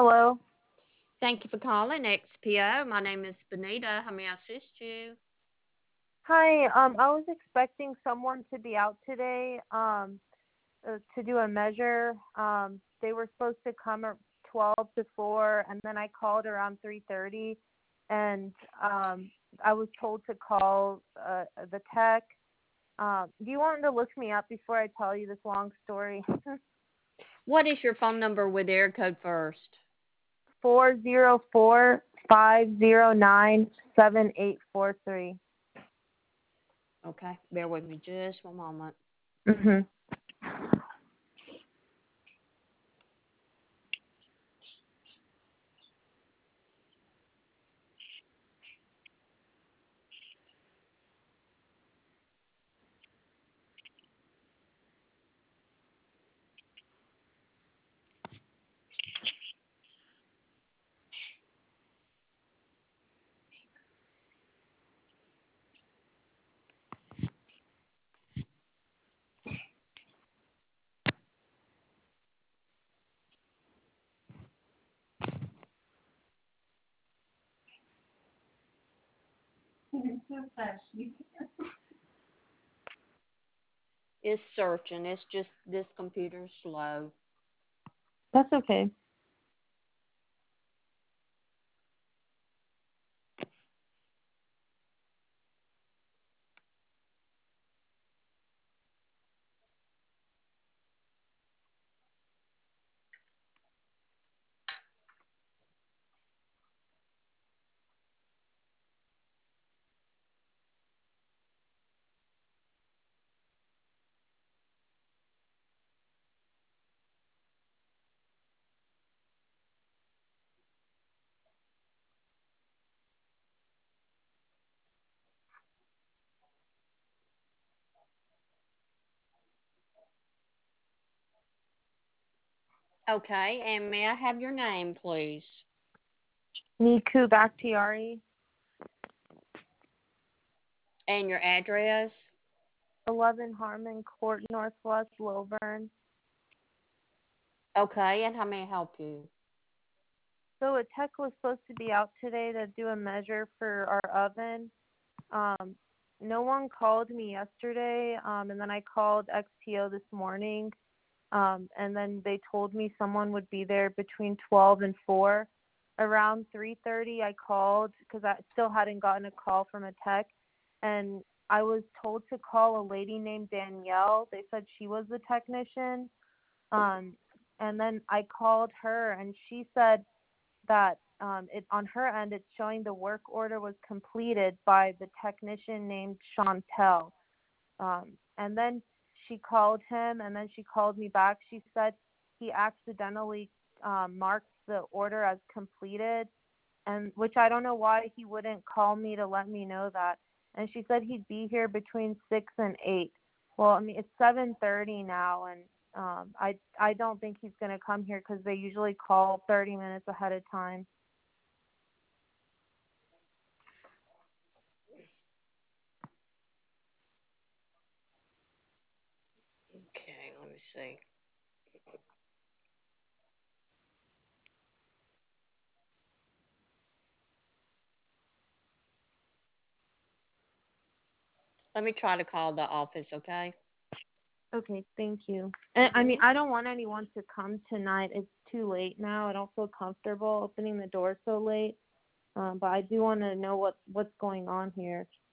Hello. Thank you for calling XPO. My name is Benita. How may I assist you? Hi. I was expecting someone to be out today to do a measure. They were supposed to come at 12 to 4, and then I called around 3:30, and I was told to call the tech. Do you want to look me up before I tell you this long story? What is your phone number with air code first? 404-509-7843. Okay, bear with me just one moment. Mhm. It's searching. It's just this computer's slow. That's okay. Okay, and may I have your name, please? Niku Bakhtiari, And your address? 11 Harmon Court, Northwest Lilburn. Okay, and how may I help you? So a tech was supposed to be out today to do a measure for our oven. Um, no one called me yesterday, and then I called XPO this morning, and then they told me someone would be there between 12 and 4. Around 3:30, I called because I still hadn't gotten a call from a tech, and I was told to call a lady named Danielle. They said she was the technician, um, and then I called her, and she said that it on her end it's showing the work order was completed by the technician named Chantel. And then she called him, and then she called me back. She said he accidentally marked the order as completed, and which I don't know why he wouldn't call me to let me know that. And she said he'd be here between 6 and 8. Well, I mean it's 7:30 now, and I don't think he's gonna come here because they usually call 30 minutes ahead of time. Okay, let me see. Let me try to call the office, okay? Okay, thank you. And I mean, I don't want anyone to come tonight. It's too late now. I don't feel comfortable opening the door so late. But I do want to know what's going on here.